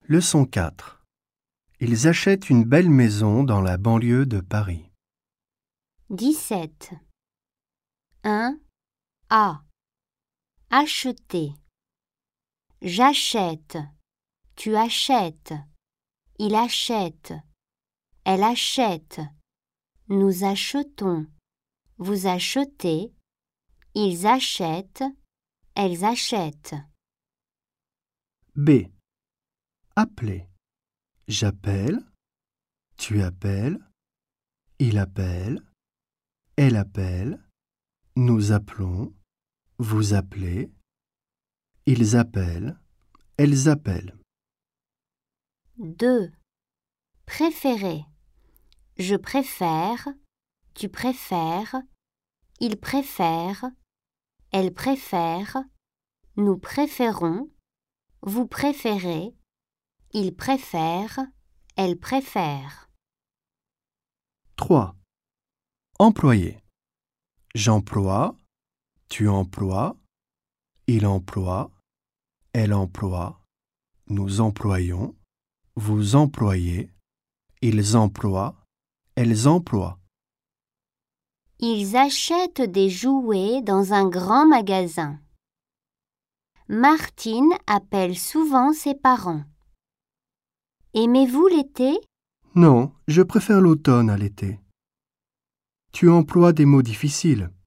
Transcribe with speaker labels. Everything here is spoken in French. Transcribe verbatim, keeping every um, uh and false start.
Speaker 1: Leçon quatre. Ils achètent une belle maison dans la banlieue de Paris.
Speaker 2: dix-sept. un. A. Acheter. J'achète. Tu achètes. Il achète. Elle achète. Nous achetons. Vous achetez. Ils achètent. Elles achètent.
Speaker 1: B. Appeler. J'appelle. Tu appelles. Il appelle. Elle appelle. Nous appelons. Vous appelez. Ils appellent. Elles appellent.
Speaker 2: deux. Préférer. Je préfère. Tu préfères. Il préfère. Elle préfère. Nous préférons. Vous préférez. Il préfère. Elle préfère.
Speaker 1: trois. Employer. J'emploie. Tu emploies. Il emploie. Elle emploie. Nous employons. Vous employez. Ils emploient. Elles emploient.
Speaker 2: Ils achètent des jouets dans un grand magasin. Martine appelle souvent ses parents. Aimez-vous l'été?
Speaker 1: Non, je préfère l'automne à l'été. Tu emploies des mots difficiles.